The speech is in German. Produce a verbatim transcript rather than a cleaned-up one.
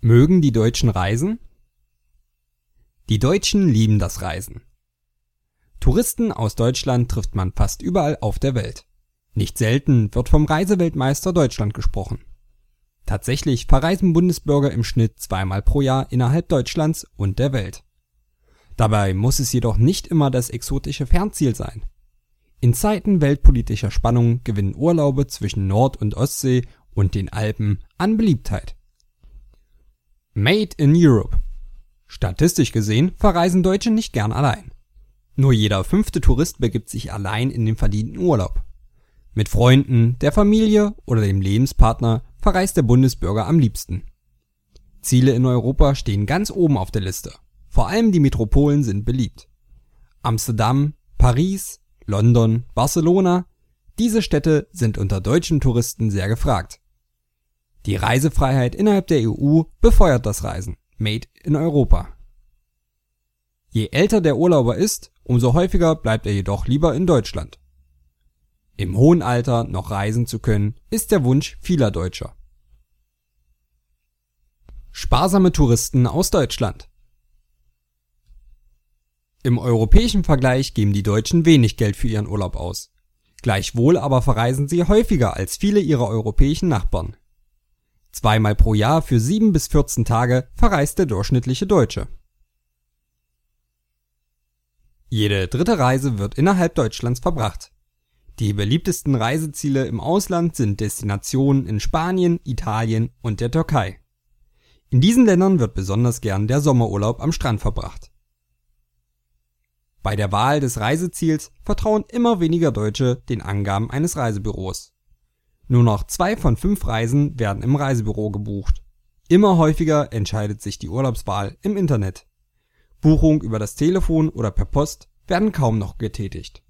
Mögen die Deutschen reisen? Die Deutschen lieben das Reisen. Touristen aus Deutschland trifft man fast überall auf der Welt. Nicht selten wird vom Reiseweltmeister Deutschland gesprochen. Tatsächlich verreisen Bundesbürger im Schnitt zweimal pro Jahr innerhalb Deutschlands und der Welt. Dabei muss es jedoch nicht immer das exotische Fernziel sein. In Zeiten weltpolitischer Spannung gewinnen Urlaube zwischen Nord- und Ostsee und den Alpen an Beliebtheit. Made in Europe. Statistisch gesehen verreisen Deutsche nicht gern allein. Nur jeder fünfte Tourist begibt sich allein in den verdienten Urlaub. Mit Freunden, der Familie oder dem Lebenspartner verreist der Bundesbürger am liebsten. Ziele in Europa stehen ganz oben auf der Liste. Vor allem die Metropolen sind beliebt. Amsterdam, Paris, London, Barcelona, diese Städte sind unter deutschen Touristen sehr gefragt. Die Reisefreiheit innerhalb der E U befeuert das Reisen, made in Europa. Je älter der Urlauber ist, umso häufiger bleibt er jedoch lieber in Deutschland. Im hohen Alter noch reisen zu können, ist der Wunsch vieler Deutscher. Sparsame Touristen aus Deutschland. Im europäischen Vergleich geben die Deutschen wenig Geld für ihren Urlaub aus. Gleichwohl aber verreisen sie häufiger als viele ihrer europäischen Nachbarn. Zweimal pro Jahr für sieben bis vierzehn Tage verreist der durchschnittliche Deutsche. Jede dritte Reise wird innerhalb Deutschlands verbracht. Die beliebtesten Reiseziele im Ausland sind Destinationen in Spanien, Italien und der Türkei. In diesen Ländern wird besonders gern der Sommerurlaub am Strand verbracht. Bei der Wahl des Reiseziels vertrauen immer weniger Deutsche den Angaben eines Reisebüros. Nur noch zwei von fünf Reisen werden im Reisebüro gebucht. Immer häufiger entscheidet sich die Urlaubswahl im Internet. Buchungen über das Telefon oder per Post werden kaum noch getätigt.